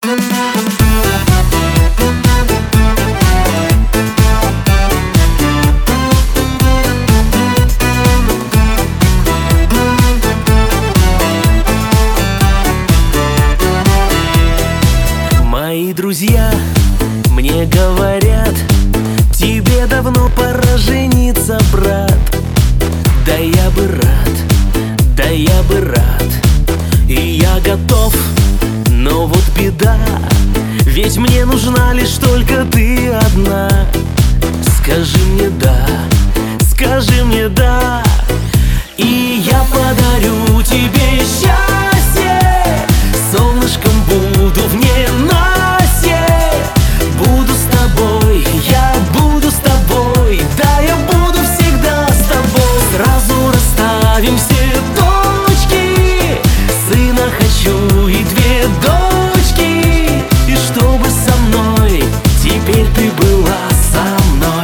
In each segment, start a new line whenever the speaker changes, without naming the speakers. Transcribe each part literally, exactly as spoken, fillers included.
Мои друзья мне говорят: тебе давно пора жениться, брат. Да я бы рад, да я бы рад, и я готов, но вот беда, ведь мне нужна лишь только ты одна. Скажи мне да, скажи мне да, и я подарю тебе счастье. Солнышком буду в ненастье, буду с тобой, я буду с тобой, да я буду всегда с тобой. Сразу расставим все точки, сына хочу и две дочки, и чтобы со мной теперь ты была со мной.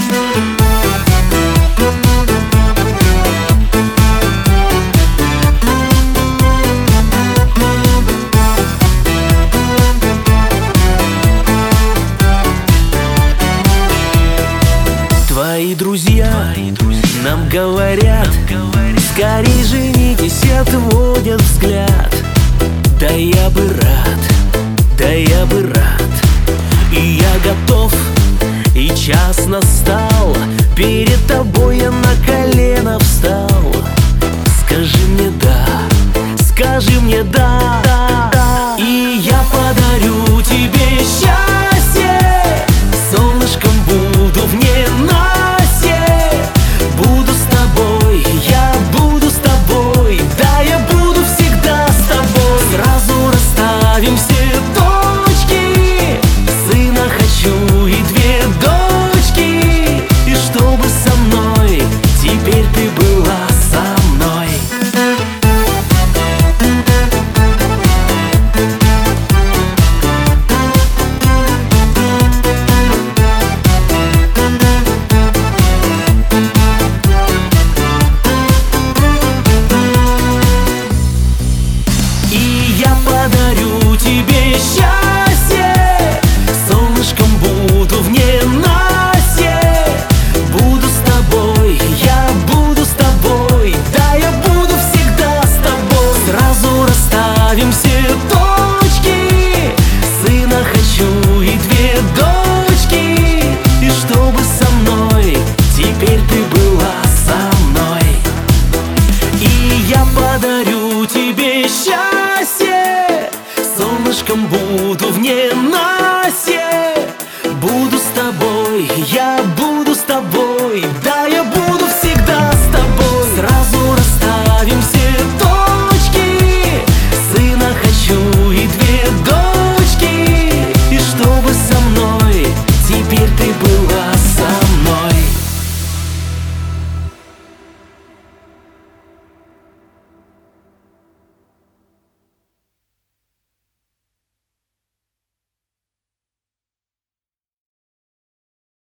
Твои друзья нам говорят: скорей женитесь, отводят взгляд. Да я бы рад, да я бы рад, и я готов, и час настал, перед тобой я на колено встал. Скажи мне да, скажи мне да, да, да, и я подарю тебе счастье. Солнышком буду в ненастье, буду с тобой, я буду с тобой, да я буду всегда с тобой. Сразу расставим все точки, сына хочу и две дочки, и чтобы со мной теперь ты была со мной. Подарю тебе счастье, солнышком буду в ненастье, буду с тобой, я буду с тобой, да я буду всегда с тобой. Сразу расставим все точки, сына хочу и две дочки, и чтобы со мной теперь ты была со мной. И я подарю тебе счастье, солнышком буду в ненастье, буду с тобой, я